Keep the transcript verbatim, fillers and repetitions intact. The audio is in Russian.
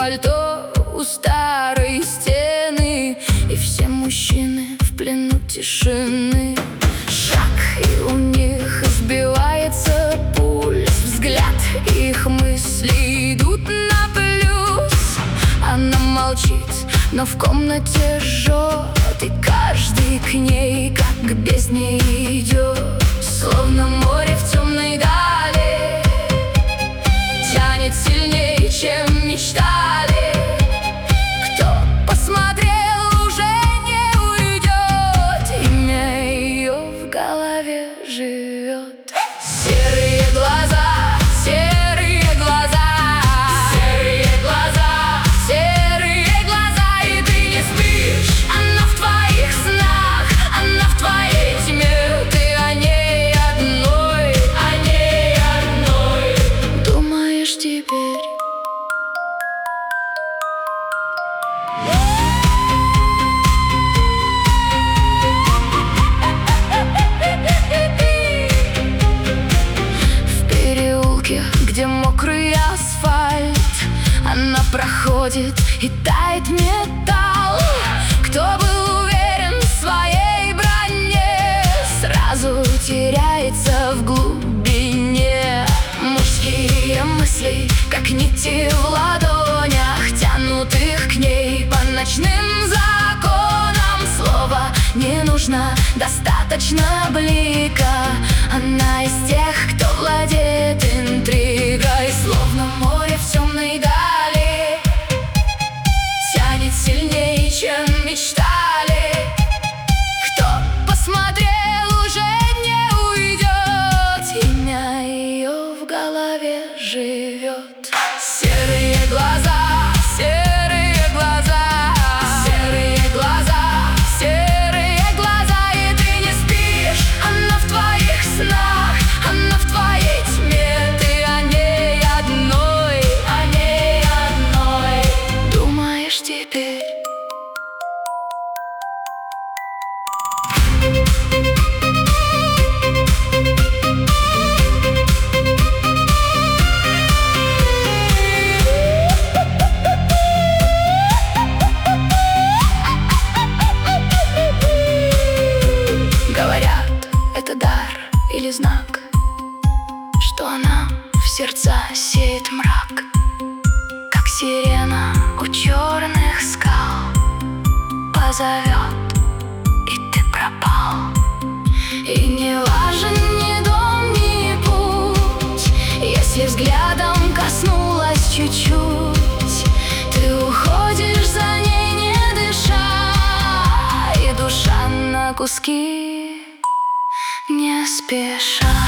пальто у старой стены, и все мужчины в плену тишины. Шаг, и у них сбивается пульс, взгляд, их мысли идут на плюс. Она молчит, но в комнате жжет, и каждый к ней, как к бездне, идет. Словно море в темной дали, тянет сильнее, чем мечтали. Кто посмотрел, уже не уйдет, имя ее в голове живет. Серые глаза, серые глаза, серые глаза, серые глаза, и ты не спишь. Она в твоих снах, она в твоей тьме. Ты о ней одной, о ней одной думаешь теперь. Где мокрый асфальт, она проходит, и тает металл. Кто был уверен в своей броне, сразу теряется в глубине. Мужские мысли, как нити в ладонях, тянут их к ней по ночным законам. Слова не нужно, достаточно блика. Она из тех, кто владеет интригой. Словно море в темной дали, тянет сильнее, чем мечтали. Кто посмотрел, уже не уйдет, имя ее в голове живет. Серые глаза, серые глаза, серые глаза, серые глаза, и ты не спишь. Она в твоих снах, она в твоей тьме. Ты о ней одной, о ней одной думаешь теперь. Говорят, это дар или знак, что она в сердца сеет мрак. Как сирена у черных скал позовет, и ты пропал. И не важен ни дом, ни путь, если взглядом коснулась чуть-чуть. Ты уходишь за ней, не дыша, и душа на куски не спеша.